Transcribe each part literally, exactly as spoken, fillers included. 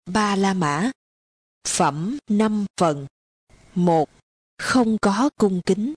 Ba La Mã. Phẩm năm phần. Một. Không có cung kính.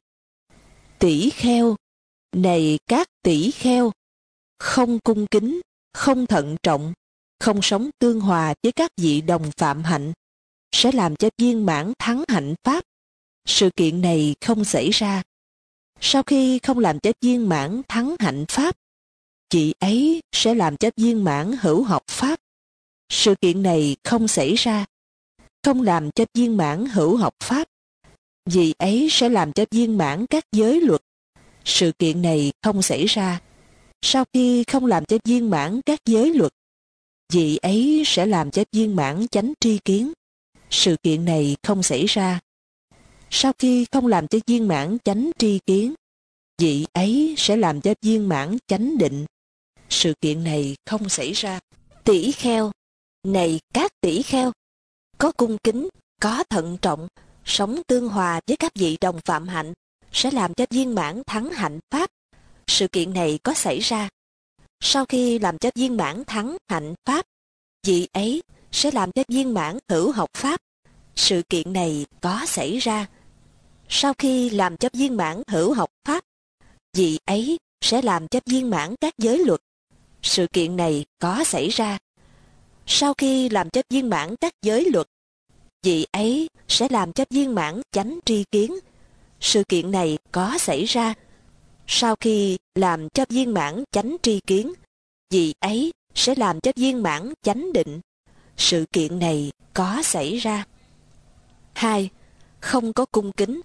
Tỷ kheo, này các tỷ kheo, không cung kính, không thận trọng, không sống tương hòa với các vị đồng phạm hạnh, sẽ làm cho viên mãn thắng hạnh pháp. Sự kiện này không xảy ra. Sau khi không làm cho viên mãn thắng hạnh pháp, vị ấy sẽ làm cho viên mãn hữu học pháp. Sự kiện này không xảy ra. Không làm cho viên mãn hữu học pháp, vị ấy sẽ làm cho viên mãn các giới luật. Sự kiện này không xảy ra. Sau khi không làm cho viên mãn các giới luật, vị ấy sẽ làm cho viên mãn chánh tri kiến. Sự kiện này không xảy ra. Sau khi không làm cho viên mãn chánh tri kiến, vị ấy sẽ làm cho viên mãn chánh định. Sự kiện này không xảy ra. Tỷ kheo, này các tỷ kheo, có cung kính, có thận trọng, sống tương hòa với các vị đồng phạm hạnh, sẽ làm cho viên mãn thắng hạnh pháp. Sự kiện này có xảy ra. Sau khi làm cho viên mãn thắng hạnh pháp, vị ấy sẽ làm cho viên mãn hữu học pháp. Sự kiện này có xảy ra. Sau khi làm cho viên mãn hữu học pháp, vị ấy sẽ làm cho viên mãn các giới luật. Sự kiện này có xảy ra. Sau khi làm cho viên mãn các giới luật, vị ấy sẽ làm cho viên mãn chánh tri kiến. Sự kiện này có xảy ra. Sau khi làm cho viên mãn chánh tri kiến, vị ấy sẽ làm cho viên mãn chánh định. Sự kiện này có xảy ra. Hai. Không có cung kính.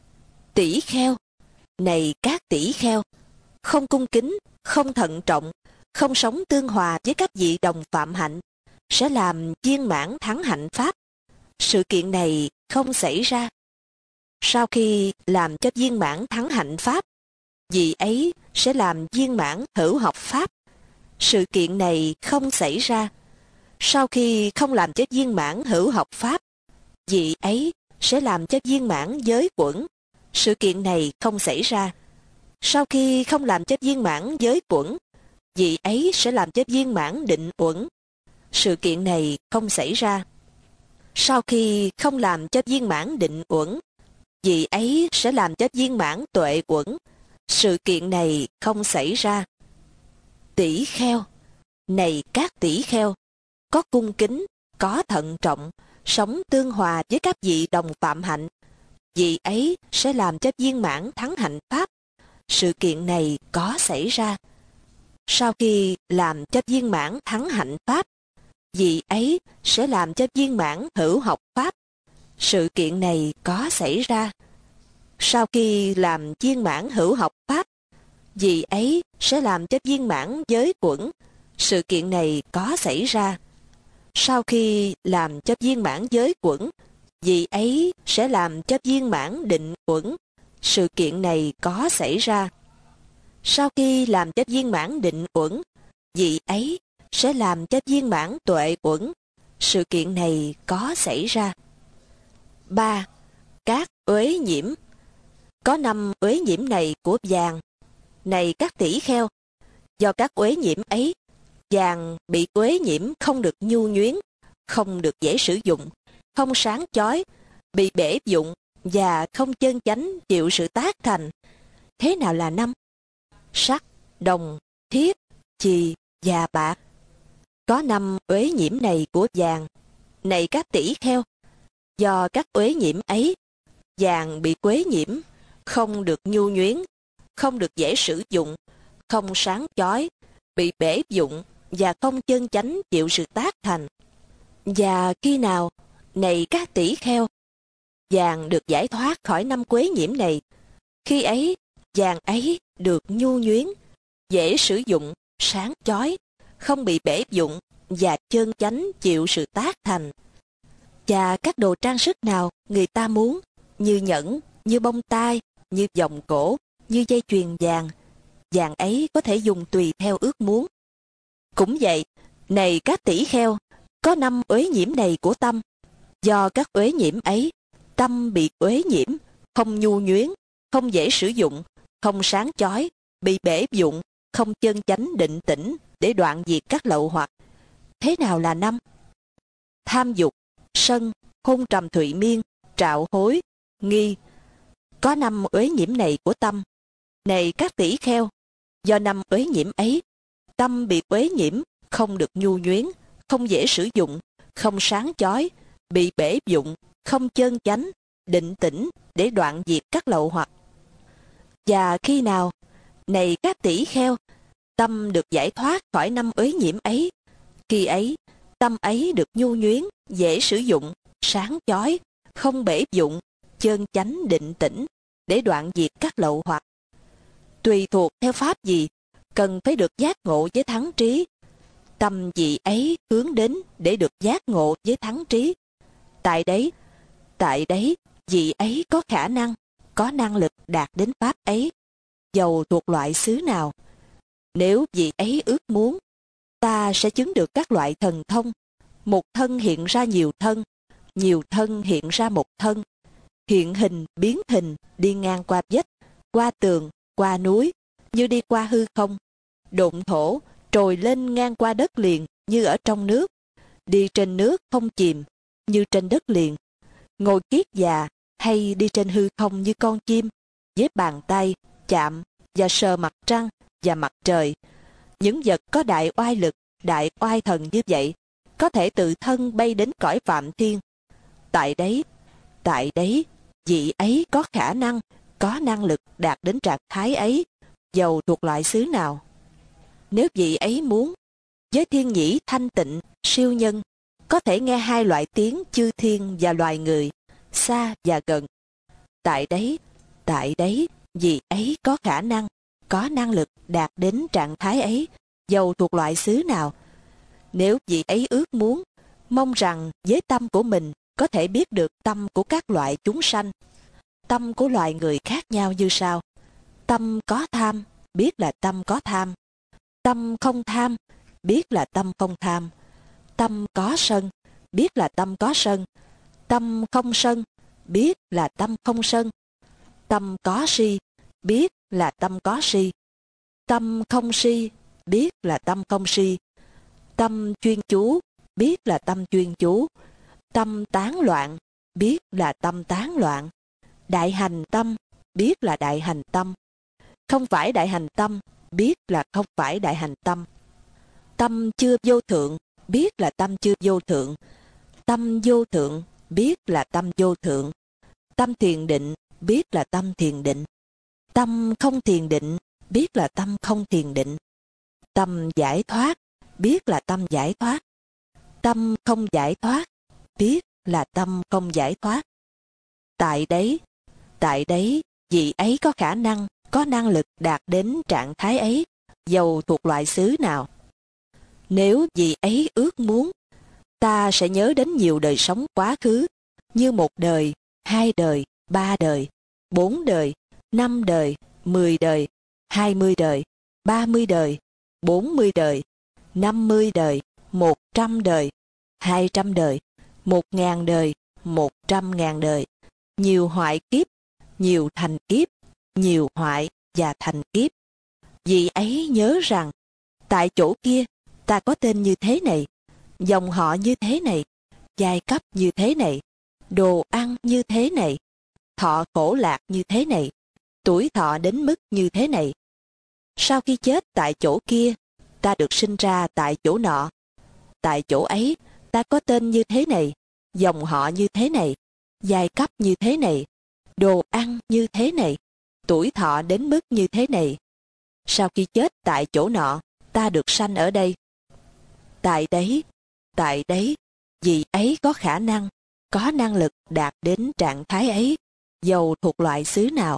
Tỷ kheo, này các tỷ kheo, không cung kính, không thận trọng, không sống tương hòa với các vị đồng phạm hạnh, sẽ làm viên mãn thắng hạnh pháp. Sự kiện này không xảy ra. Sau khi làm cho viên mãn thắng hạnh pháp, vị ấy sẽ làm viên mãn hữu học pháp. Sự kiện này không xảy ra. Sau khi không làm cho viên mãn hữu học pháp, vị ấy sẽ làm cho viên mãn giới quẩn. Sự kiện này không xảy ra. Sau khi không làm cho viên mãn giới quẩn, vị ấy sẽ làm cho viên mãn định uẩn. Sự kiện này không xảy ra. Sau khi không làm cho viên mãn định uẩn, vị ấy sẽ làm cho viên mãn tuệ uẩn. Sự kiện này không xảy ra. Tỷ kheo, này các tỷ kheo, có cung kính, có thận trọng, sống tương hòa với các vị đồng phạm hạnh, vị ấy sẽ làm cho viên mãn thắng hạnh pháp. Sự kiện này có xảy ra. Sau khi làm cho viên mãn thắng hạnh pháp, vị ấy sẽ làm cho viên mãn hữu học pháp. Sự kiện này có xảy ra. Sau khi làm viên mãn hữu học pháp, vị ấy sẽ làm cho viên mãn giới quẩn. Sự kiện này có xảy ra. Sau khi làm cho viên mãn giới quẩn, vị ấy sẽ làm cho viên mãn định quẩn. Sự kiện này có xảy ra. Sau khi làm cho viên mãn định uẩn, vị ấy sẽ làm cho viên mãn tuệ uẩn. Sự kiện này có xảy ra. Ba. Các uế nhiễm. Có năm uế nhiễm này của vàng. Này các tỷ kheo, do các uế nhiễm ấy, vàng bị uế nhiễm không được nhu nhuyến, không được dễ sử dụng, không sáng chói, bị bể dụng và không chân chánh chịu sự tác thành. Thế nào là năm? Sắt, đồng, thiết, chì và bạc. Có năm uế nhiễm này của vàng. Này các tỷ kheo, do các uế nhiễm ấy, vàng bị uế nhiễm, không được nhu nhuyến, không được dễ sử dụng, không sáng chói, bị bể dụng và không chân chánh chịu sự tác thành. Và khi nào, này các tỷ kheo, vàng được giải thoát khỏi năm uế nhiễm này, khi ấy vàng ấy được nhu nhuyến, dễ sử dụng, sáng chói, không bị bể dụng và chân chánh chịu sự tác thành. Và các đồ trang sức nào người ta muốn, như nhẫn, như bông tai, như vòng cổ, như dây chuyền vàng, vàng ấy có thể dùng tùy theo ước muốn. Cũng vậy, này các tỷ kheo, có năm uế nhiễm này của tâm. Do các uế nhiễm ấy, tâm bị uế nhiễm, không nhu nhuyến, không dễ sử dụng, không sáng chói, bị bể dụng, không chân chánh định tĩnh để đoạn diệt các lậu hoặc. Thế nào là năm? tham dục, sân, hôn trầm thụy miên, trạo hối, nghi. Có năm uế nhiễm này của tâm. Này các tỷ kheo, do năm uế nhiễm ấy, tâm bị uế nhiễm, không được nhu nhuyến, không dễ sử dụng, không sáng chói, bị bể dụng, không chơn chánh, định tĩnh để đoạn diệt các lậu hoặc. Và khi nào, này các tỷ kheo, tâm được giải thoát khỏi năm uế nhiễm ấy, khi ấy, tâm ấy được nhu nhuyến, dễ sử dụng, sáng chói, không bể dụng, chơn chánh định tĩnh để đoạn diệt các lậu hoặc. Tùy thuộc theo pháp gì, cần phải được giác ngộ với thắng trí. Tâm vị ấy hướng đến để được giác ngộ với thắng trí. Tại đấy, tại đấy, vị ấy có khả năng, có năng lực đạt đến pháp ấy, dầu thuộc loại xứ nào. Nếu vị ấy ước muốn, ta sẽ chứng được các loại thần thông. Một thân hiện ra nhiều thân, nhiều thân hiện ra một thân, hiện hình biến hình, đi ngang qua vách, qua tường, qua núi, như đi qua hư không, độn thổ, trồi lên ngang qua đất liền như ở trong nước, đi trên nước không chìm như trên đất liền, ngồi kiết già hay đi trên hư không như con chim, với bàn tay chạm và sờ mặt trăng và mặt trời. Những vật có đại oai lực, đại oai thần như vậy có thể tự thân bay đến cõi phạm thiên. Tại đấy, tại đấy, vị ấy có khả năng, có năng lực đạt đến trạng thái ấy, dầu thuộc loại xứ nào. Nếu vị ấy muốn, với thiên nhĩ thanh tịnh, siêu nhân, có thể nghe hai loại tiếng chư thiên và loài người, xa và gần. Tại đấy, tại đấy, vị ấy có khả năng, có năng lực đạt đến trạng thái ấy, dầu thuộc loại xứ nào. Nếu vị ấy ước muốn, mong rằng với tâm của mình có thể biết được tâm của các loại chúng sanh. Tâm của loài người khác nhau như sau. Tâm có tham, biết là tâm có tham. Tâm không tham, biết là tâm không tham. Tâm có sân, biết là tâm có sân. Tâm không sân, biết là tâm không sân. Tâm có si, biết là tâm có si. Tâm không si, biết là tâm không si. Tâm chuyên chú, biết là tâm chuyên chú. Tâm tán loạn, biết là tâm tán loạn. Đại hành tâm, biết là đại hành tâm. Không phải đại hành tâm, biết là không phải đại hành tâm. Tâm chưa vô thượng, biết là tâm chưa vô thượng. Tâm vô thượng, biết là tâm vô thượng. Tâm thiền định, biết là tâm thiền định. Tâm không thiền định, biết là tâm không thiền định. Tâm giải thoát, biết là tâm giải thoát. Tâm không giải thoát, biết là tâm không giải thoát. Tại đấy, tại đấy, vị ấy có khả năng, có năng lực đạt đến trạng thái ấy, dầu thuộc loại xứ nào. Nếu vị ấy ước muốn, ta sẽ nhớ đến nhiều đời sống quá khứ, như một đời, hai đời, ba đời, bốn đời, năm đời, mười đời, hai mươi đời, ba mươi đời, bốn mươi đời, năm mươi đời, một trăm đời, hai trăm đời, một ngàn đời, một trăm ngàn đời, nhiều hoại kiếp, nhiều thành kiếp, nhiều hoại và thành kiếp. Vị ấy nhớ rằng, tại chỗ kia, ta có tên như thế này, dòng họ như thế này, giai cấp như thế này, đồ ăn như thế này, thọ khổ lạc như thế này, tuổi thọ đến mức như thế này. Sau khi chết tại chỗ kia, ta được sinh ra tại chỗ nọ. Tại chỗ ấy, ta có tên như thế này, dòng họ như thế này, giai cấp như thế này, đồ ăn như thế này, tuổi thọ đến mức như thế này. Sau khi chết tại chỗ nọ, ta được sanh ở đây. Tại đấy, tại đấy, vị ấy có khả năng, có năng lực đạt đến trạng thái ấy, dầu thuộc loại xứ nào.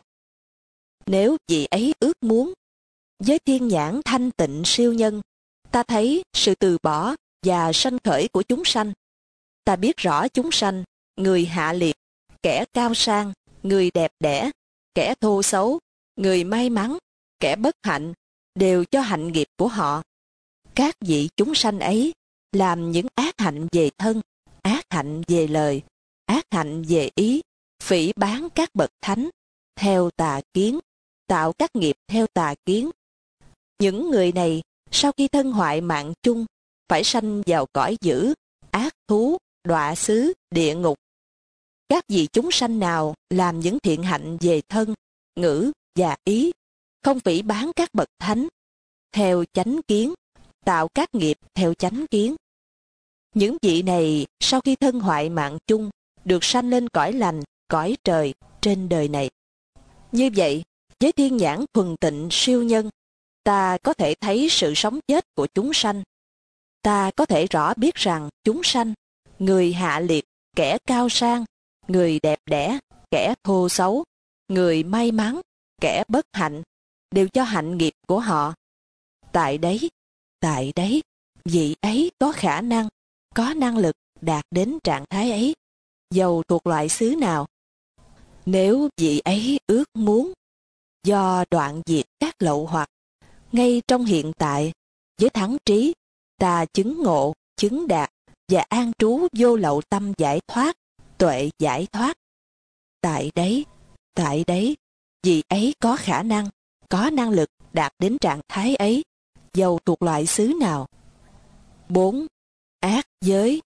Nếu vị ấy ước muốn, với thiên nhãn thanh tịnh siêu nhân, ta thấy sự từ bỏ và sanh khởi của chúng sanh. Ta biết rõ chúng sanh, người hạ liệt, kẻ cao sang, người đẹp đẽ, kẻ thô xấu, người may mắn, kẻ bất hạnh, đều cho hạnh nghiệp của họ. Các vị chúng sanh ấy làm những ác hạnh về thân, ác hạnh về lời, ác hạnh về ý, phỉ báng các bậc thánh, theo tà kiến, tạo các nghiệp theo tà kiến. Những người này, sau khi thân hoại mạng chung, phải sanh vào cõi dữ, ác thú, đọa xứ, địa ngục. Các vị chúng sanh nào làm những thiện hạnh về thân, ngữ và ý, không phỉ báng các bậc thánh, theo chánh kiến, tạo các nghiệp theo chánh kiến. Những vị này sau khi thân hoại mạng chung, được sanh lên cõi lành, cõi trời trên đời này. Như vậy, với thiên nhãn thuần tịnh siêu nhân, ta có thể thấy sự sống chết của chúng sanh. Ta có thể rõ biết rằng chúng sanh, người hạ liệt, kẻ cao sang, người đẹp đẽ, kẻ thô xấu, người may mắn, kẻ bất hạnh, đều do hạnh nghiệp của họ. Tại đấy, tại đấy, vị ấy có khả năng, có năng lực đạt đến trạng thái ấy, dầu thuộc loại xứ nào. Nếu vị ấy ước muốn, do đoạn diệt các lậu hoặc, ngay trong hiện tại, với thắng trí, ta chứng ngộ, chứng đạt và an trú vô lậu tâm giải thoát, tuệ giải thoát. Tại đấy, tại đấy, vị ấy có khả năng, có năng lực đạt đến trạng thái ấy, dầu thuộc loại xứ nào. bốn. Ác giới.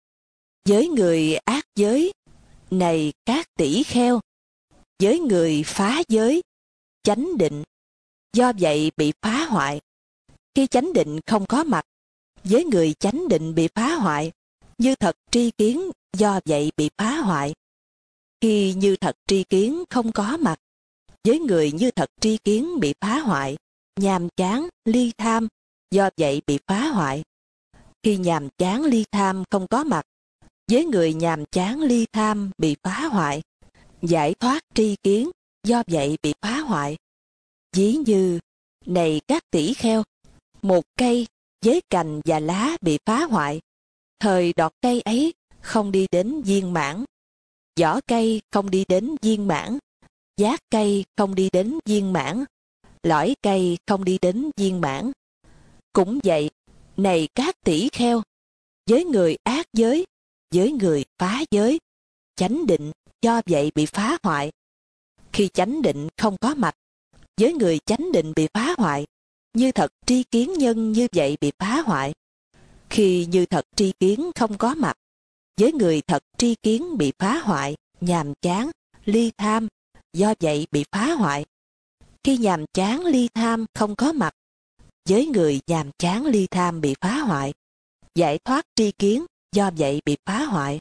Với người ác giới, này các tỷ kheo, với người phá giới, chánh định, do vậy bị phá hoại. Khi chánh định không có mặt, với người chánh định bị phá hoại, như thật tri kiến do vậy bị phá hoại. Khi như thật tri kiến không có mặt, với người như thật tri kiến bị phá hoại, nhàm chán, ly tham, do vậy bị phá hoại. Khi nhàm chán ly tham không có mặt, với người nhàm chán ly tham bị phá hoại, giải thoát tri kiến, do vậy bị phá hoại. Ví như, này các tỷ kheo, một cây với cành và lá bị phá hoại, thời đọt cây ấy không đi đến viên mãn, vỏ cây không đi đến viên mãn, giác cây không đi đến viên mãn, lõi cây không đi đến viên mãn. Cũng vậy, này các tỷ kheo, với người ác giới, với người phá giới, chánh định do vậy bị phá hoại. Khi chánh định không có mặt, với người chánh định bị phá hoại, như thật tri kiến nhân như vậy bị phá hoại. Khi như thật tri kiến không có mặt, với người thật tri kiến bị phá hoại, nhàm chán, ly tham, do vậy bị phá hoại. Khi nhàm chán ly tham không có mặt, với người nhàm chán ly tham bị phá hoại, giải thoát tri kiến, do vậy bị phá hoại.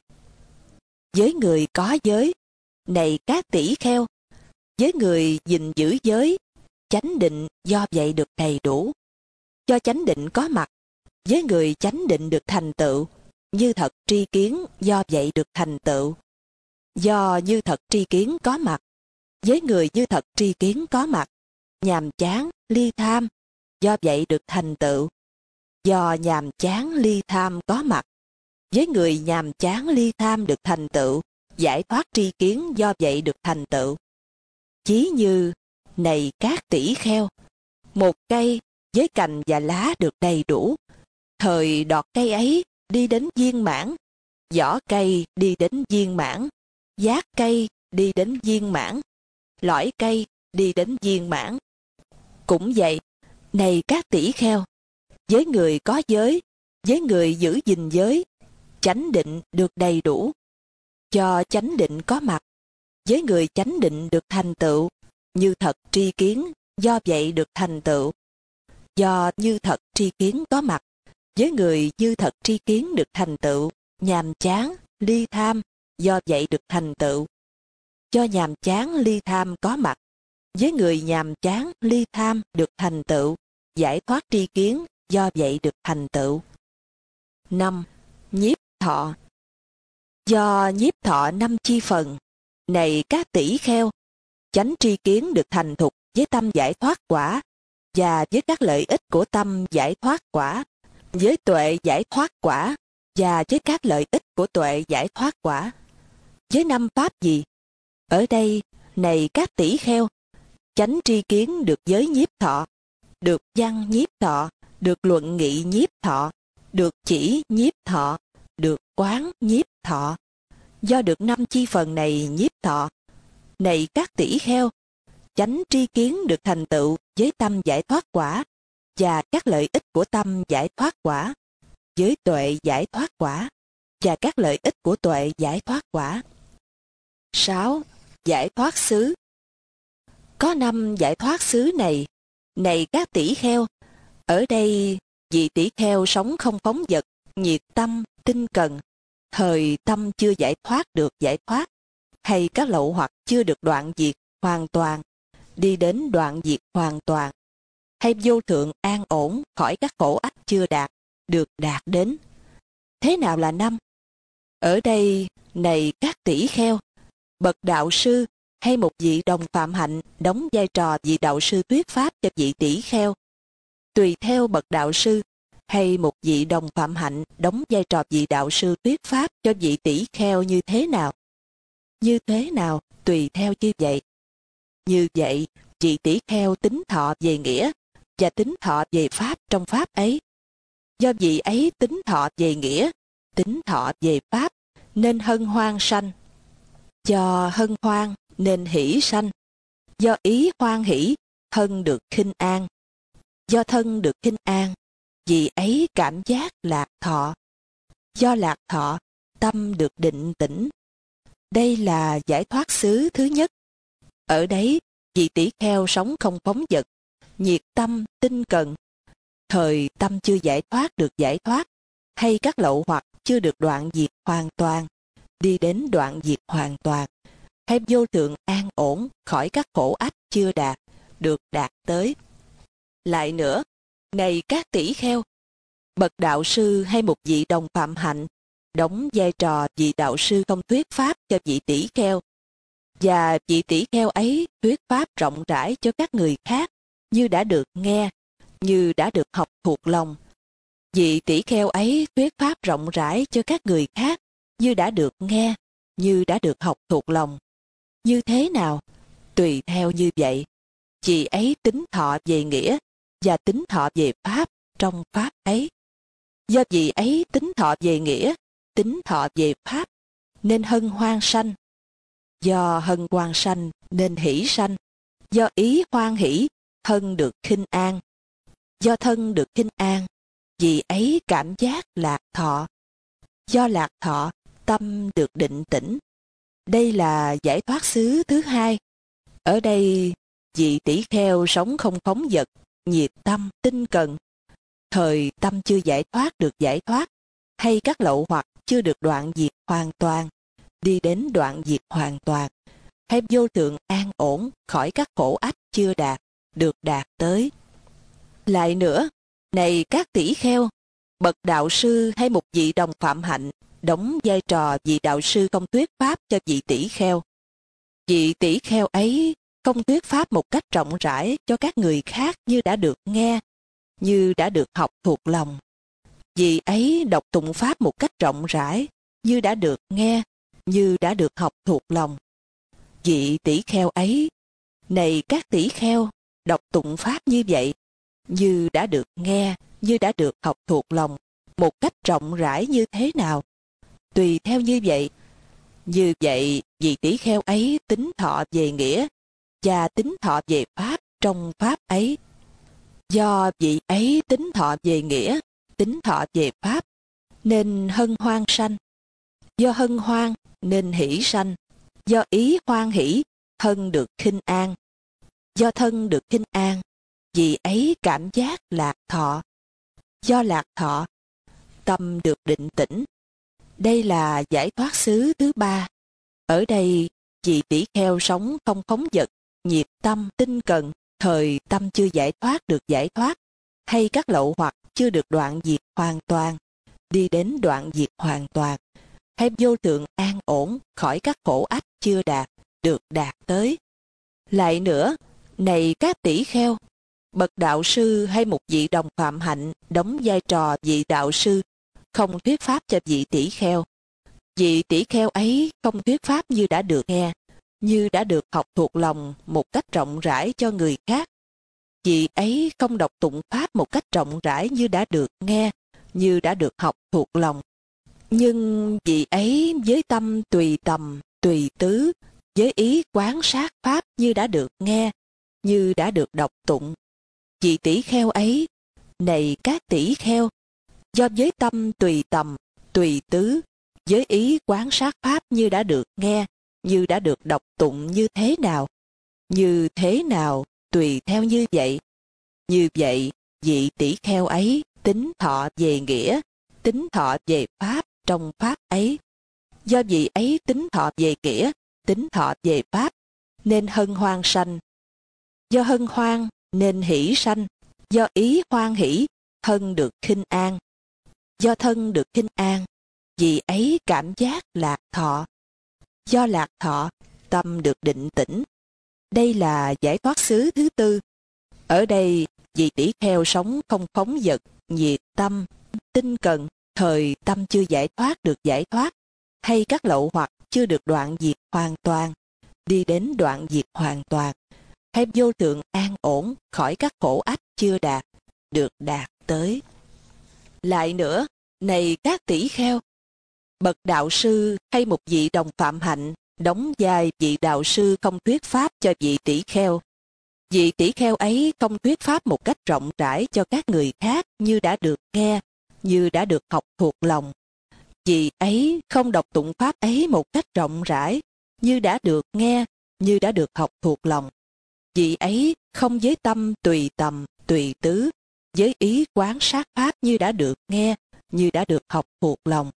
Với người có giới, này các tỷ kheo, với người gìn giữ giới, chánh định do vậy được đầy đủ. Do chánh định có mặt, với người chánh định được thành tựu, như thật tri kiến do vậy được thành tựu. Do như thật tri kiến có mặt, với người như thật tri kiến có mặt, nhàm chán, ly tham, do vậy được thành tựu. Do nhàm chán ly tham có mặt, với người nhàm chán ly tham được thành tựu, giải thoát tri kiến do vậy được thành tựu. Chí như, này các tỷ kheo, một cây với cành và lá được đầy đủ, thời đọt cây ấy đi đến viên mãn, vỏ cây đi đến viên mãn, giác cây đi đến viên mãn, lõi cây đi đến viên mãn. Cũng vậy, này các tỷ kheo, với người có giới, với người giữ gìn giới, chánh định được đầy đủ. Do chánh định có mặt, với người chánh định được thành tựu, như thật tri kiến, do vậy được thành tựu. Do như thật tri kiến có mặt, với người như thật tri kiến được thành tựu, nhàm chán, ly tham, do vậy được thành tựu. Do nhàm chán ly tham có mặt, với người nhàm chán ly tham được thành tựu, giải thoát tri kiến, do vậy được thành tựu. năm. Nhiếp thọ. Do nhiếp thọ năm chi phần, này các tỷ kheo, chánh tri kiến được thành thục với tâm giải thoát quả, và với các lợi ích của tâm giải thoát quả, với tuệ giải thoát quả, và với các lợi ích của tuệ giải thoát quả. Với năm pháp gì? Ở đây, này các tỷ kheo, chánh tri kiến được giới nhiếp thọ, được văn nhiếp thọ, được luận nghị nhiếp thọ, được chỉ nhiếp thọ, được quán nhiếp thọ. Do được năm chi phần này nhiếp thọ, này các tỷ kheo, chánh tri kiến được thành tựu với tâm giải thoát quả, và các lợi ích của tâm giải thoát quả, với tuệ giải thoát quả, và các lợi ích của tuệ giải thoát quả. sáu. Giải thoát xứ. Có năm giải thoát xứ này, này các tỷ kheo. Ở đây, vị tỷ kheo sống không phóng dật, nhiệt tâm, tinh cần, thời tâm chưa giải thoát được giải thoát, hay các lậu hoặc chưa được đoạn diệt hoàn toàn, đi đến đoạn diệt hoàn toàn, hay vô thượng an ổn khỏi các khổ ách chưa đạt, được đạt đến. Thế nào là năm? Ở đây, này các tỷ kheo, bậc đạo sư hay một vị đồng phạm hạnh đóng vai trò vị đạo sư thuyết pháp cho vị tỷ kheo. Tùy theo bậc đạo sư hay một vị đồng phạm hạnh đóng vai trò vị đạo sư thuyết pháp cho vị tỷ kheo như thế nào? Như thế nào tùy theo như vậy. Như vậy, vị tỷ kheo tính thọ về nghĩa và tính thọ về pháp trong pháp ấy. Do vị ấy tính thọ về nghĩa, tính thọ về pháp, nên hân hoan sanh. Do hân hoan nên hỷ sanh. Do ý hoan hỷ, thân được khinh an. Do thân được khinh an, vị ấy cảm giác lạc thọ. Do lạc thọ, tâm được định tĩnh. Đây là giải thoát xứ thứ nhất. Ở đấy, vị tỷ kheo sống không phóng dật, nhiệt tâm, tinh cần. Thời tâm chưa giải thoát được giải thoát, hay các lậu hoặc chưa được đoạn diệt hoàn toàn, đi đến đoạn diệt hoàn toàn, hay vô thượng an ổn khỏi các khổ ách chưa đạt, được đạt tới. Lại nữa, này các tỷ kheo, bậc đạo sư hay một vị đồng phạm hạnh đóng vai trò vị đạo sư không thuyết pháp cho vị tỷ kheo, và vị tỷ kheo ấy thuyết pháp rộng rãi cho các người khác như đã được nghe, như đã được học thuộc lòng. Vị tỷ kheo ấy thuyết pháp rộng rãi cho các người khác như đã được nghe, như đã được học thuộc lòng. Như thế nào? Tùy theo như vậy. Vị ấy tính thọ về nghĩa và tính thọ về pháp trong pháp ấy. Do vị ấy tính thọ về nghĩa, tính thọ về pháp, nên hân hoan sanh. Do hân hoan sanh nên hỷ sanh. Do ý hoan hỷ, thân được khinh an. Do thân được khinh an, vị ấy cảm giác lạc thọ. Do lạc thọ, tâm được định tĩnh. Đây là giải thoát xứ thứ hai. Ở đây, vị tỷ kheo sống không phóng dật, nhiệt tâm, tinh cần. Thời tâm chưa giải thoát được giải thoát, hay các lậu hoặc chưa được đoạn diệt hoàn toàn, đi đến đoạn diệt hoàn toàn, hay vô thượng an ổn khỏi các khổ ách chưa đạt, được đạt tới. Lại nữa, này các tỷ kheo, bậc đạo sư hay một vị đồng phạm hạnh đóng vai trò vị đạo sư không thuyết pháp cho vị tỷ kheo. Vị tỷ kheo ấy không thuyết pháp một cách rộng rãi cho các người khác như đã được nghe, như đã được học thuộc lòng. Vị ấy đọc tụng pháp một cách rộng rãi như đã được nghe, như đã được học thuộc lòng. Vị tỷ kheo ấy, này các tỷ kheo, đọc tụng pháp như vậy, như đã được nghe, như đã được học thuộc lòng, một cách rộng rãi như thế nào? Tùy theo như vậy. Như vậy, vị tỷ kheo ấy tính thọ về nghĩa và tính thọ về pháp trong pháp ấy. Do vị ấy tính thọ về nghĩa, tính thọ về pháp, nên hân hoan sanh. Do hân hoan nên hỷ sanh. Do ý hoan hỷ, thân được khinh an. Do thân được khinh an, vị ấy cảm giác lạc thọ. Do lạc thọ, tâm được định tĩnh. Đây là giải thoát xứ thứ ba. Ở đây, vị tỷ kheo sống không phóng dật, nhiệt tâm, tinh cần, thời tâm chưa giải thoát được giải thoát, hay các lậu hoặc chưa được đoạn diệt hoàn toàn, đi đến đoạn diệt hoàn toàn, hay vô thượng an ổn khỏi các khổ ách chưa đạt, được đạt tới. Lại nữa, này các tỷ kheo, bậc đạo sư hay một vị đồng phạm hạnh đóng vai trò vị đạo sư không thuyết pháp cho vị tỷ kheo. Vị tỷ kheo ấy không thuyết pháp như đã được nghe, như đã được học thuộc lòng một cách rộng rãi cho người khác. Vị ấy không đọc tụng pháp một cách rộng rãi như đã được nghe, như đã được học thuộc lòng. Nhưng vị ấy với tâm tùy tầm, tùy tứ, với ý quán sát pháp như đã được nghe, như đã được đọc tụng. Vị tỷ kheo ấy, này các tỷ kheo, do với tâm tùy tầm, tùy tứ, với ý quán sát pháp như đã được nghe, như đã được đọc tụng như thế nào. Như thế nào, tùy theo như vậy. Như vậy, vị tỷ kheo ấy tính thọ về nghĩa, tính thọ về pháp trong pháp ấy. Do vị ấy tính thọ về nghĩa, tính thọ về pháp, nên hân hoan sanh. Do hân hoan nên hỷ sanh. Do ý hoan hỷ, thân được khinh an. Do thân được khinh an, vị ấy cảm giác lạc thọ. Do lạc thọ, tâm được định tĩnh. Đây là giải thoát xứ thứ tư. Ở đây, vị tỷ kheo sống không phóng dật, nhiệt tâm, tinh cần, thời tâm chưa giải thoát được giải thoát, hay các lậu hoặc chưa được đoạn diệt hoàn toàn, đi đến đoạn diệt hoàn toàn, hay vô thượng an ổn khỏi các khổ ách chưa đạt, được đạt tới. Lại nữa, này các tỷ kheo, bậc đạo sư hay một vị đồng phạm hạnh đóng vai vị đạo sư không thuyết pháp cho vị tỷ kheo. Vị tỷ kheo ấy không thuyết pháp một cách rộng rãi cho các người khác như đã được nghe, như đã được học thuộc lòng. Vị ấy không đọc tụng pháp ấy một cách rộng rãi như đã được nghe, như đã được học thuộc lòng. Vị ấy không với tâm tùy tầm, tùy tứ, với ý quán sát pháp như đã được nghe, như đã được học thuộc lòng.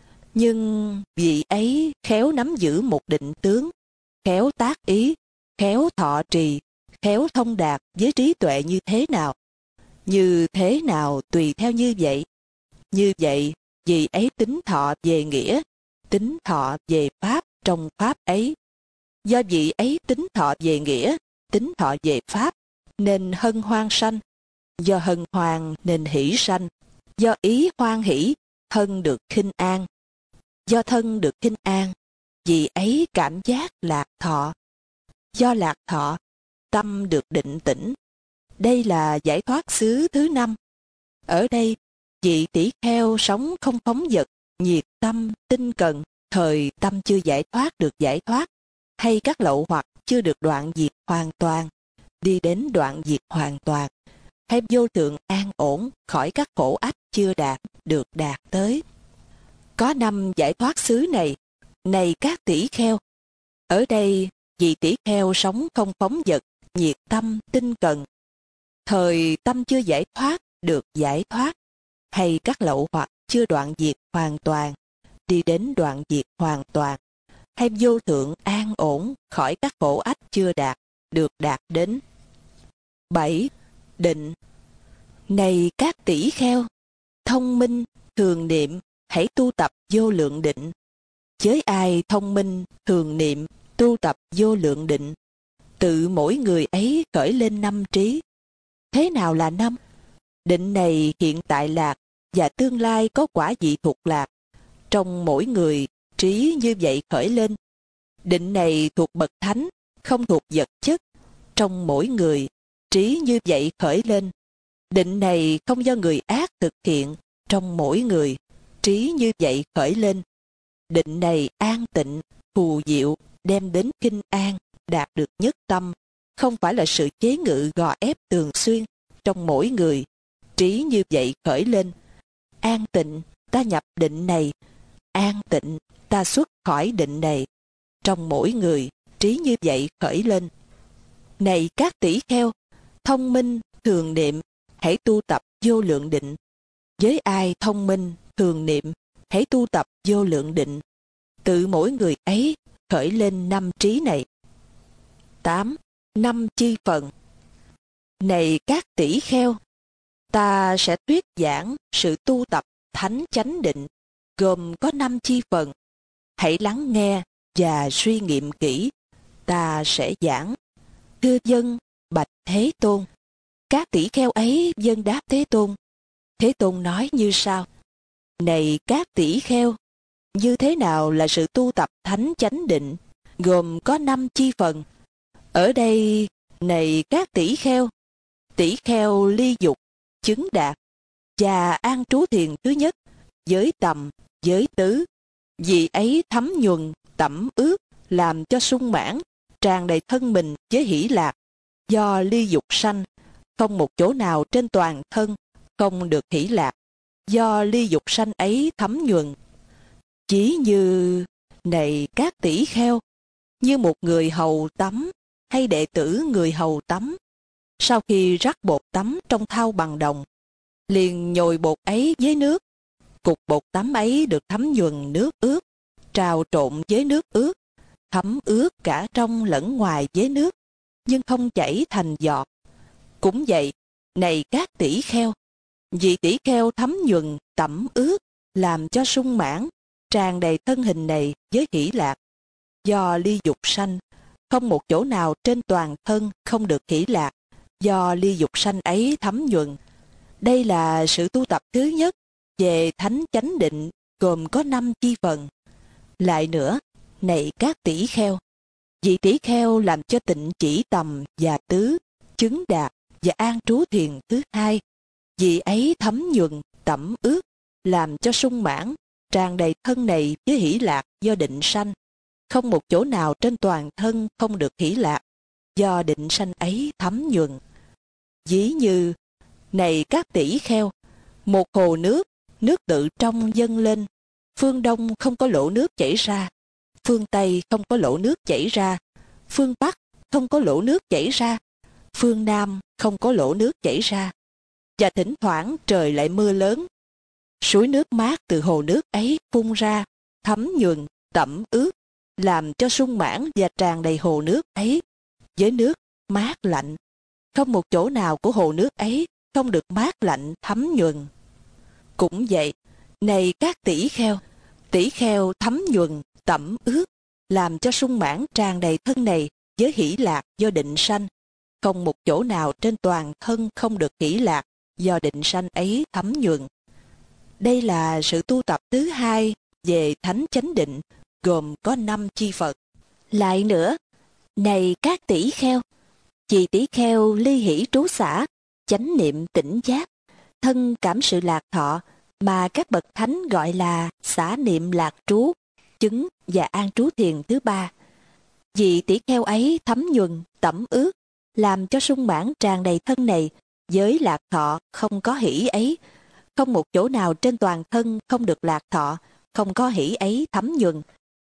Nhưng vị ấy khéo nắm giữ một định tướng, khéo tác ý, khéo thọ trì, khéo thông đạt với trí tuệ như thế nào. Như thế nào tùy theo như vậy. Như vậy, vị ấy tính thọ về nghĩa, tính thọ về pháp trong pháp ấy. Do vị ấy tính thọ về nghĩa, tính thọ về pháp, nên hân hoan sanh. Do hân hoan nên hỷ sanh. Do ý hoan hỷ, thân được khinh an. Do thân được khinh an, vị ấy cảm giác lạc thọ. Do lạc thọ, tâm được định tĩnh. Đây là giải thoát xứ thứ năm. Ở đây, vị tỷ kheo sống không phóng dật, nhiệt tâm, tinh cần, thời tâm chưa giải thoát được giải thoát, hay các lậu hoặc chưa được đoạn diệt hoàn toàn, đi đến đoạn diệt hoàn toàn, hay vô thượng an ổn khỏi các khổ ách chưa đạt, được đạt tới. Có năm giải thoát xứ này, này các tỷ kheo. Ở đây, vị tỷ kheo sống không phóng dật, nhiệt tâm, tinh cần. Thời tâm chưa giải thoát, được giải thoát, hay các lậu hoặc chưa đoạn diệt hoàn toàn, đi đến đoạn diệt hoàn toàn, hay vô thượng an ổn khỏi các khổ ách chưa đạt, được đạt đến. bảy. Định. Này các tỷ kheo, thông minh, thường niệm, hãy tu tập vô lượng định. Với ai thông minh, thường niệm, tu tập vô lượng định, tự mỗi người ấy khởi lên năm trí. Thế nào là năm? Định này hiện tại lạc và tương lai có quả vị thuộc lạc. Trong mỗi người, trí như vậy khởi lên. Định này thuộc bậc thánh, không thuộc vật chất. Trong mỗi người, trí như vậy khởi lên. Định này không do người ác thực hiện. Trong mỗi người, trí như vậy khởi lên. Định này an tịnh, phù diệu, đem đến kinh an, đạt được nhất tâm, không phải là sự chế ngự gò ép thường xuyên. Trong mỗi người, trí như vậy khởi lên. An tịnh, ta nhập định này. An tịnh, ta xuất khỏi định này. Trong mỗi người, trí như vậy khởi lên. Này các tỷ kheo, thông minh, thường niệm, hãy tu tập vô lượng định. Với ai thông minh, thường niệm, hãy tu tập vô lượng định. Tự mỗi người ấy khởi lên năm trí này. tám. Năm chi phần. Này các tỷ kheo, ta sẽ thuyết giảng sự tu tập thánh chánh định, gồm có năm chi phần. Hãy lắng nghe và suy nghiệm kỹ, ta sẽ giảng. Thưa dân, bạch Thế Tôn. Các tỷ kheo ấy dân đáp Thế Tôn. Thế Tôn nói như sau: Này các tỷ kheo, như thế nào là sự tu tập thánh chánh định, gồm có năm chi phần? Ở đây, này các tỷ kheo, tỷ kheo ly dục, chứng đạt, và an trú thiền thứ nhất, giới tầm, giới tứ. Vì ấy thấm nhuần, tẩm ướt, làm cho sung mãn, tràn đầy thân mình với hỷ lạc. Do ly dục sanh, không một chỗ nào trên toàn thân không được hỷ lạc. Do ly dục sanh ấy thấm nhuần, Ví như, này các tỷ kheo, như một người hầu tắm hay đệ tử người hầu tắm, sau khi rắc bột tắm trong thau bằng đồng, liền nhồi bột ấy với nước. Cục bột tắm ấy được thấm nhuần nước ướt, trào trộn với nước ướt, thấm ướt cả trong lẫn ngoài với nước, nhưng không chảy thành giọt. Cũng vậy, này các tỷ kheo, vì tỷ kheo thấm nhuần, tẩm ướt, làm cho sung mãn, tràn đầy thân hình này với hỷ lạc. Do ly dục sanh, không một chỗ nào trên toàn thân không được hỷ lạc, do ly dục sanh ấy thấm nhuần. Đây là sự tu tập thứ nhất về thánh chánh định, gồm có năm chi phần. Lại nữa, này các tỷ kheo, vị tỷ kheo làm cho tịnh chỉ tầm và tứ, chứng đạt và an trú thiền thứ hai, vì ấy thấm nhuần, tẩm ướt, làm cho sung mãn, tràn đầy thân này với hỷ lạc do định sanh. Không một chỗ nào trên toàn thân không được hỷ lạc, do định sanh ấy thấm nhuần. Ví như, này các tỷ kheo, một hồ nước, nước tự trong dâng lên, phương Đông không có lỗ nước chảy ra, phương Tây không có lỗ nước chảy ra, phương Bắc không có lỗ nước chảy ra, phương Nam không có lỗ nước chảy ra. Và thỉnh thoảng trời lại mưa lớn. Suối nước mát từ hồ nước ấy phun ra, thấm nhuần, tẩm ướt, làm cho sung mãn và tràn đầy hồ nước ấy với nước mát lạnh. Không một chỗ nào của hồ nước ấy không được mát lạnh thấm nhuần. Cũng vậy, này các tỷ kheo, tỷ kheo thấm nhuần, tẩm ướt, làm cho sung mãn tràn đầy thân này với hỷ lạc do định sanh. Không một chỗ nào trên toàn thân không được hỷ lạc, do định sanh ấy thấm nhuần. Đây là sự tu tập thứ hai về thánh chánh định, gồm có năm chi Phật. Lại nữa, này các tỷ kheo, vì tỷ kheo ly hỷ trú xả, chánh niệm tỉnh giác, thân cảm sự lạc thọ, mà các bậc thánh gọi là xả niệm lạc trú, chứng và an trú thiền thứ ba. Vì tỷ kheo ấy thấm nhuần, tẩm ướt, làm cho sung mãn tràn đầy thân này, với lạc thọ không có hỷ ấy. Không một chỗ nào trên toàn thân không được lạc thọ, không có hỷ ấy thấm nhuần.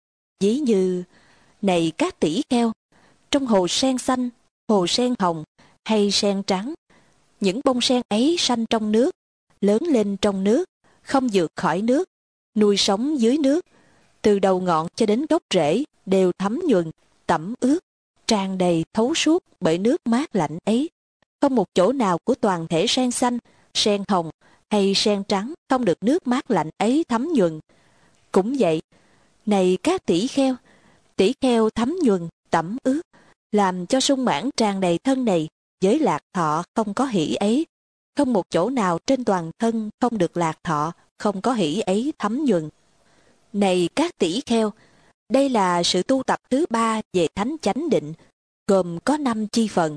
Ví như, này các tỷ kheo, trong hồ sen xanh, hồ sen hồng hay sen trắng, những bông sen ấy sanh trong nước, lớn lên trong nước, không vượt khỏi nước, nuôi sống dưới nước, từ đầu ngọn cho đến gốc rễ đều thấm nhuần, tẩm ướt, tràn đầy thấu suốt bởi nước mát lạnh ấy. Không một chỗ nào của toàn thể sen xanh, sen hồng hay sen trắng không được nước mát lạnh ấy thấm nhuần. Cũng vậy, này các tỷ kheo, tỷ kheo thấm nhuần, tẩm ướt, làm cho sung mãn tràn đầy thân này với lạc thọ không có hỷ ấy. Không một chỗ nào trên toàn thân không được lạc thọ, không có hỷ ấy thấm nhuần. Này các tỷ kheo, đây là sự tu tập thứ ba về thánh chánh định, gồm có năm chi phần.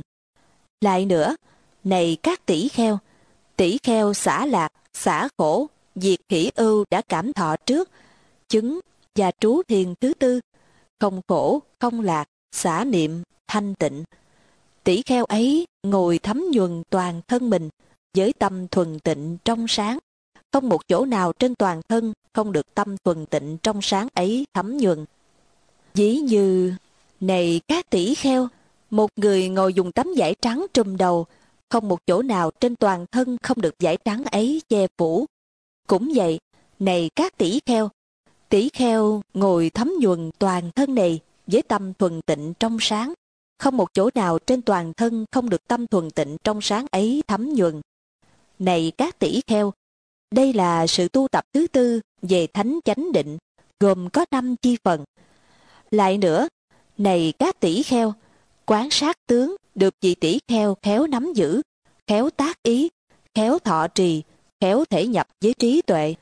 Lại nữa, này các tỷ kheo, tỷ kheo xả lạc, xả khổ, diệt hỷ ưu đã cảm thọ trước, chứng và trú thiền thứ tư, không khổ, không lạc, xả niệm, thanh tịnh. Tỷ kheo ấy ngồi thấm nhuần toàn thân mình với tâm thuần tịnh trong sáng. Không một chỗ nào trên toàn thân không được tâm thuần tịnh trong sáng ấy thấm nhuần. Ví như, này các tỷ kheo, một người ngồi dùng tấm vải trắng trùm đầu, không một chỗ nào trên toàn thân không được vải trắng ấy che phủ. Cũng vậy, này các tỷ kheo, tỷ kheo ngồi thấm nhuần toàn thân này với tâm thuần tịnh trong sáng. Không một chỗ nào trên toàn thân không được tâm thuần tịnh trong sáng ấy thấm nhuần. Này các tỷ kheo, đây là sự tu tập thứ tư về thánh chánh định, gồm có năm chi phần. Lại nữa, này các tỷ kheo, quán sát tướng được vị tỷ kheo khéo nắm giữ, khéo tác ý, khéo thọ trì, khéo thể nhập với trí tuệ.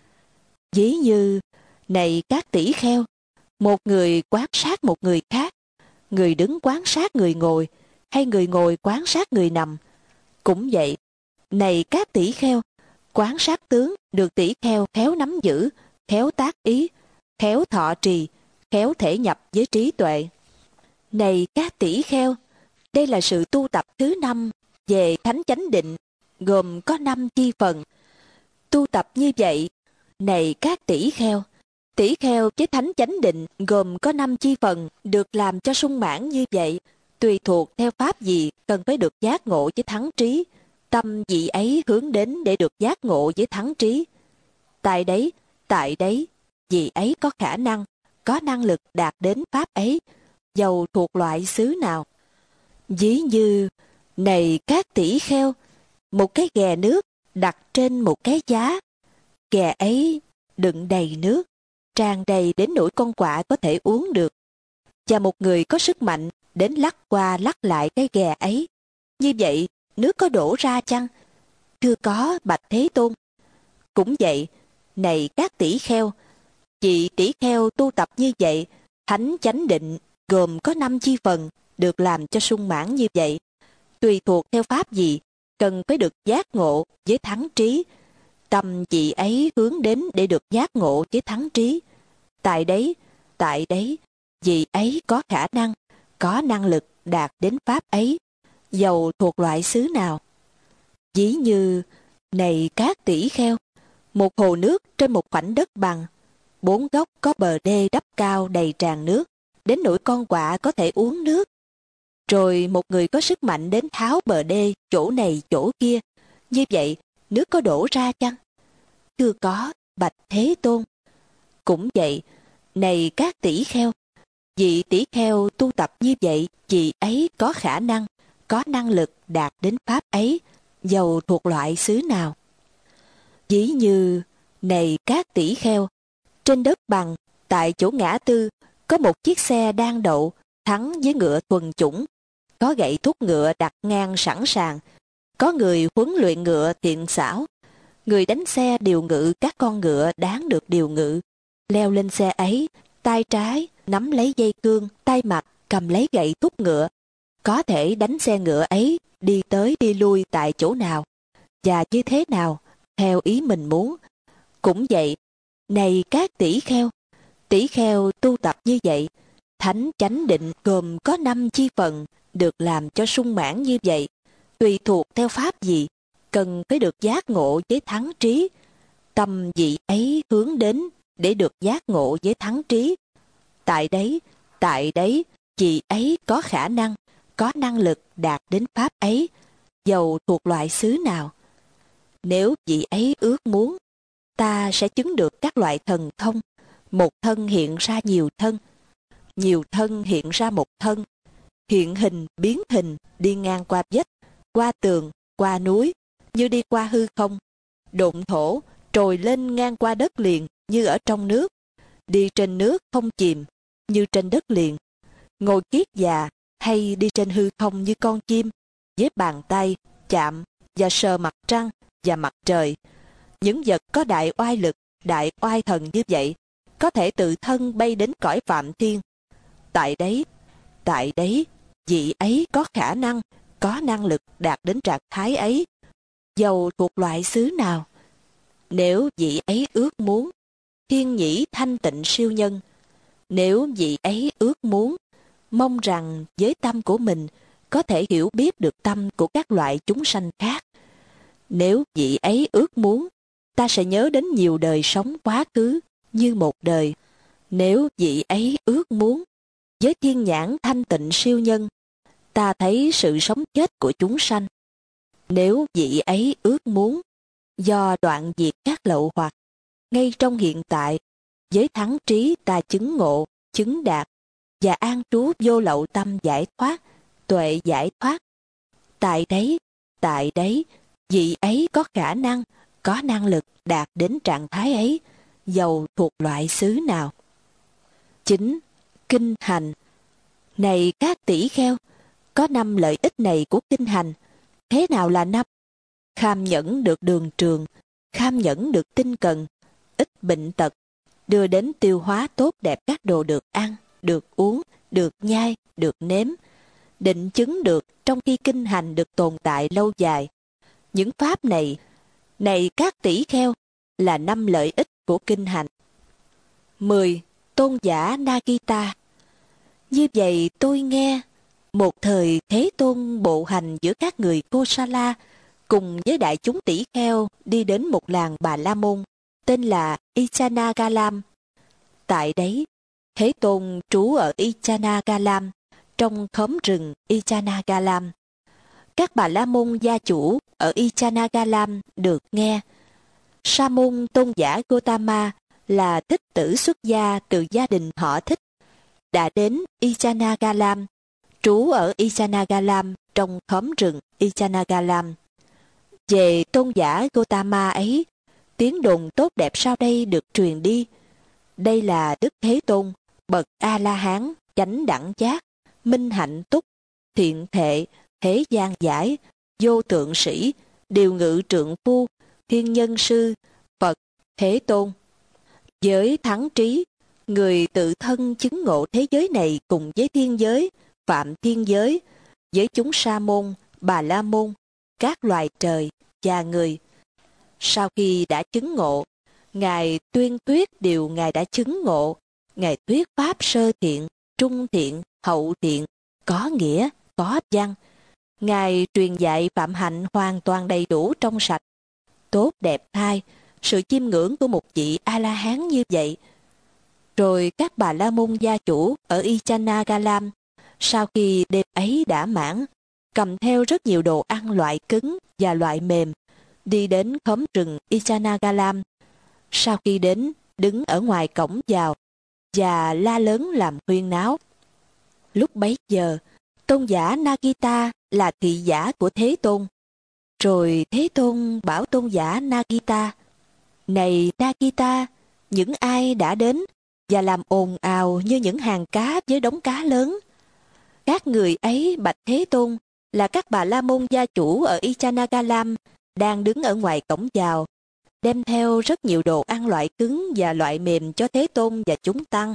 Ví như, này các tỷ kheo, một người quán sát một người khác, người đứng quán sát người ngồi, hay người ngồi quán sát người nằm. Cũng vậy, này các tỷ kheo, quán sát tướng được tỷ kheo khéo nắm giữ, khéo tác ý, khéo thọ trì, khéo thể nhập với trí tuệ. Này các tỷ kheo, đây là sự tu tập thứ năm về thánh chánh định, gồm có năm chi phần. Tu tập như vậy, này các tỷ kheo, Tỷ kheo với thánh chánh định gồm có năm chi phần được làm cho sung mãn như vậy, tùy thuộc theo pháp gì cần phải được giác ngộ với thắng trí, tâm vị ấy hướng đến để được giác ngộ với thắng trí. Tại đấy, tại đấy, vị ấy có khả năng, có năng lực đạt đến pháp ấy, dầu thuộc loại xứ nào. Ví như, này các tỷ kheo, một cái ghè nước đặt trên một cái giá, ghè ấy đựng đầy nước, tràn đầy đến nỗi con quạ có thể uống được. Và một người có sức mạnh đến lắc qua lắc lại cái ghè ấy. Như vậy, nước có đổ ra chăng? Thưa có, bạch Thế Tôn. Cũng vậy, này các tỷ kheo, vị tỷ kheo tu tập như vậy, thánh chánh định gồm có năm chi phần được làm cho sung mãn như vậy, tùy thuộc theo pháp gì cần phải được giác ngộ với thắng trí, tâm vị ấy hướng đến để được giác ngộ với thắng trí. Tại đấy, tại đấy, vị ấy có khả năng, có năng lực đạt đến pháp ấy, dầu thuộc loại xứ nào. Ví như, này các tỷ kheo, một hồ nước trên một khoảnh đất bằng, bốn góc có bờ đê đắp cao đầy tràn nước, đến nỗi con quạ có thể uống nước. Rồi một người có sức mạnh đến tháo bờ đê chỗ này chỗ kia, như vậy nước có đổ ra chăng? Thưa có, bạch Thế Tôn. Cũng vậy, này các tỷ kheo, vị tỷ kheo tu tập như vậy, vị ấy có khả năng, có năng lực đạt đến pháp ấy, dầu thuộc loại xứ nào. Ví như, này các tỷ kheo, trên đất bằng, tại chỗ ngã tư, có một chiếc xe đang đậu, thắng với ngựa thuần chủng, có gậy thúc ngựa đặt ngang sẵn sàng, có người huấn luyện ngựa thiện xảo, người đánh xe điều ngự các con ngựa đáng được điều ngự, leo lên xe ấy, tay trái nắm lấy dây cương, tay mặt cầm lấy gậy thúc ngựa, có thể đánh xe ngựa ấy đi tới đi lui tại chỗ nào và như thế nào theo ý mình muốn. Cũng vậy, này các tỷ kheo, tỷ kheo tu tập như vậy, thánh chánh định gồm có năm chi phần được làm cho sung mãn như vậy, tùy thuộc theo pháp gì cần phải được giác ngộ với thắng trí, tâm vị ấy hướng đến để được giác ngộ với thắng trí. Tại đấy, tại đấy, vị ấy có khả năng, có năng lực đạt đến pháp ấy, dầu thuộc loại xứ nào. Nếu vị ấy ước muốn, ta sẽ chứng được các loại thần thông, một thân hiện ra nhiều thân, nhiều thân hiện ra một thân, hiện hình biến hình đi ngang qua vách, qua tường, qua núi, như đi qua hư không, độn thổ, trồi lên ngang qua đất liền như ở trong nước, đi trên nước không chìm như trên đất liền, ngồi kiết già hay đi trên hư không như con chim, với bàn tay chạm và sờ mặt trăng và mặt trời. Những vật có đại oai lực, đại oai thần như vậy có thể tự thân bay đến cõi phạm thiên. Tại đấy, tại đấy, vị ấy có khả năng, có năng lực đạt đến trạng thái ấy, dầu thuộc loại xứ nào. Nếu vị ấy ước muốn, thiên nhĩ thanh tịnh siêu nhân, nếu vị ấy ước muốn, mong rằng với tâm của mình có thể hiểu biết được tâm của các loại chúng sanh khác. Nếu vị ấy ước muốn, ta sẽ nhớ đến nhiều đời sống quá khứ như một đời. Nếu vị ấy ước muốn, với thiên nhãn thanh tịnh siêu nhân, ta thấy sự sống chết của chúng sanh. Nếu vị ấy ước muốn, do đoạn diệt các lậu hoặc, ngay trong hiện tại, với thắng trí ta chứng ngộ, chứng đạt, và an trú vô lậu tâm giải thoát, tuệ giải thoát. Tại đấy, tại đấy, vị ấy có khả năng, có năng lực đạt đến trạng thái ấy, dầu thuộc loại xứ nào. Chính, kinh hành. Này các tỷ kheo, có năm lợi ích này của kinh hành. Thế nào là năm? Kham nhẫn được đường trường, kham nhẫn được tinh cần, ít bệnh tật, đưa đến tiêu hóa tốt đẹp các đồ được ăn, được uống, được nhai, được nếm, định chứng được trong khi kinh hành được tồn tại lâu dài. Những pháp này, này các tỷ kheo, là năm lợi ích của kinh hành. mười. Tôn giả Nagita. Như vậy tôi nghe, một thời Thế Tôn bộ hành giữa các người Kosala cùng với đại chúng tỷ kheo đi đến một làng Bà La Môn tên là Ichanagalam. Tại đấy, Thế Tôn trú ở Ichanagalam, trong khóm rừng Ichanagalam. Các Bà La Môn gia chủ ở Ichanagalam được nghe. Sa môn tôn giả Gotama là thích tử xuất gia từ gia đình họ Thích, đã đến Ichanagalam, trú ở Ichanagalam trong khóm rừng Ichanagalam. Về tôn giả Gotama ấy, tiếng đồn tốt đẹp sau đây được truyền đi. Đây là Đức Thế Tôn, bậc A-la-hán, chánh đẳng giác, minh hạnh túc, thiện thệ, thế gian giải, vô tượng sĩ, điều ngự trượng phu, thiên nhân sư, Phật, Thế Tôn. Với thắng trí, người tự thân chứng ngộ thế giới này cùng với thiên giới, phạm thiên giới, với chúng sa môn, bà la môn, các loài trời và người. Sau khi đã chứng ngộ, Ngài tuyên thuyết điều Ngài đã chứng ngộ. Ngài thuyết pháp sơ thiện, trung thiện, hậu thiện, có nghĩa, có văn. Ngài truyền dạy phạm hạnh hoàn toàn đầy đủ trong sạch, tốt đẹp thay, sự chiêm ngưỡng của một vị A-la-hán như vậy. Rồi các Bà La Môn gia chủ ở Ichanagalam, sau khi đêm ấy đã mãn, cầm theo rất nhiều đồ ăn loại cứng và loại mềm, đi đến khóm rừng Ichanagalam. Sau khi đến, đứng ở ngoài cổng vào và la lớn làm huyên náo. Lúc bấy giờ, tôn giả Nagita là thị giả của Thế Tôn. Rồi Thế Tôn bảo tôn giả Nagita: Này Nagita, những ai đã đến và làm ồn ào như những hàng cá với đống cá lớn? Các người ấy bạch Thế Tôn là các Bà La Môn gia chủ ở Ichanagalam, đang đứng ở ngoài cổng vào, đem theo rất nhiều đồ ăn loại cứng và loại mềm cho Thế Tôn và chúng tăng.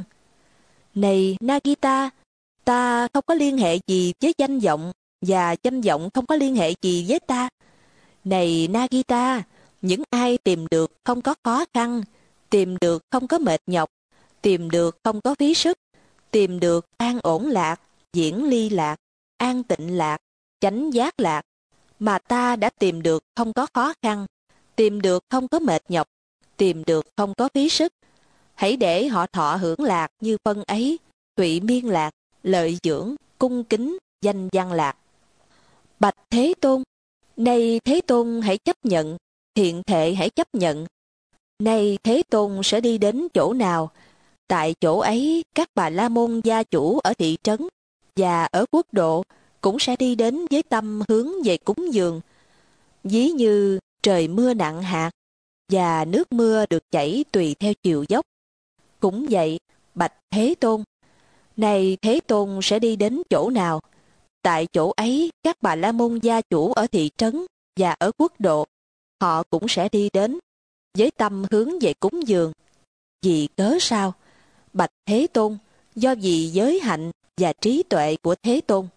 Này Nagita, ta không có liên hệ gì với danh vọng, và danh vọng không có liên hệ gì với ta. Này Nagita, những ai tìm được không có khó khăn, tìm được không có mệt nhọc, tìm được không có phí sức, tìm được an ổn lạc, diễn ly lạc, an tịnh lạc, chánh giác lạc, mà ta đã tìm được không có khó khăn, tìm được không có mệt nhọc, tìm được không có phí sức. Hãy để họ thọ hưởng lạc như phân ấy, tụy miên lạc, lợi dưỡng, cung kính, danh văn lạc. Bạch Thế Tôn, nay Thế Tôn hãy chấp nhận, thiện thệ hãy chấp nhận. Nay Thế Tôn sẽ đi đến chỗ nào? Tại chỗ ấy, các Bà La Môn gia chủ ở thị trấn và ở quốc độ cũng sẽ đi đến với tâm hướng về cúng dường. Ví như trời mưa nặng hạt và nước mưa được chảy tùy theo chiều dốc. Cũng vậy, bạch Thế Tôn, này Thế Tôn sẽ đi đến chỗ nào? Tại chỗ ấy, các Bà La Môn gia chủ ở thị trấn và ở quốc độ, họ cũng sẽ đi đến với tâm hướng về cúng dường. Vì cớ sao? Bạch Thế Tôn, do vì giới hạnh và trí tuệ của Thế Tôn.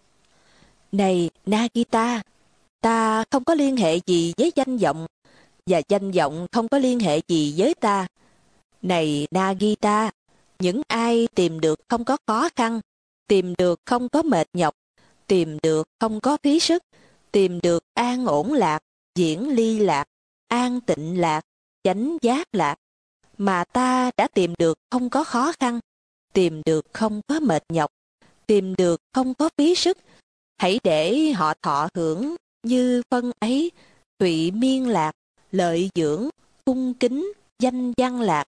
Này Nagita, ta không có liên hệ gì với danh vọng, và danh vọng không có liên hệ gì với ta. Này Nagita, những ai tìm được không có khó khăn, tìm được không có mệt nhọc, tìm được không có phí sức, tìm được an ổn lạc, diễn ly lạc, an tịnh lạc, chánh giác lạc, mà ta đã tìm được không có khó khăn, tìm được không có mệt nhọc, tìm được không có phí sức, hãy để họ thọ hưởng như phân ấy, tụy miên lạc, lợi dưỡng, cung kính, danh văn lạc.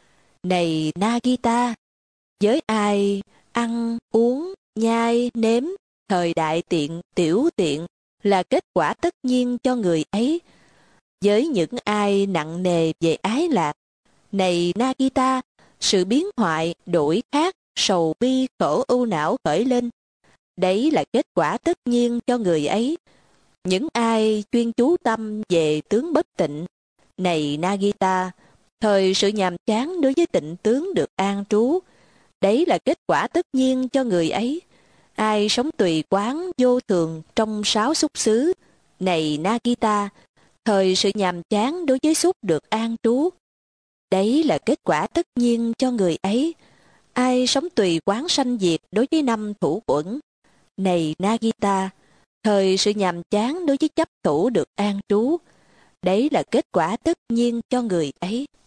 Này Nagita, với ai ăn, uống, nhai, nếm, thời đại tiện, tiểu tiện là kết quả tất nhiên cho người ấy. Với những ai nặng nề về ái lạc, này Nagita, sự biến hoại, đổi khác, sầu bi, khổ ưu não khởi lên, đấy là kết quả tất nhiên cho người ấy. Những ai chuyên chú tâm về tướng bất tịnh, này Nagita, thời sự nhàm chán đối với tịnh tướng được an trú, đấy là kết quả tất nhiên cho người ấy. Ai sống tùy quán vô thường trong sáu xúc xứ, này Nagita, thời sự nhàm chán đối với xúc được an trú, đấy là kết quả tất nhiên cho người ấy. Ai sống tùy quán sanh diệt đối với năm thủ uẩn, này Nagita, thời sự nhàm chán đối với chấp thủ được an trú, đấy là kết quả tất nhiên cho người ấy.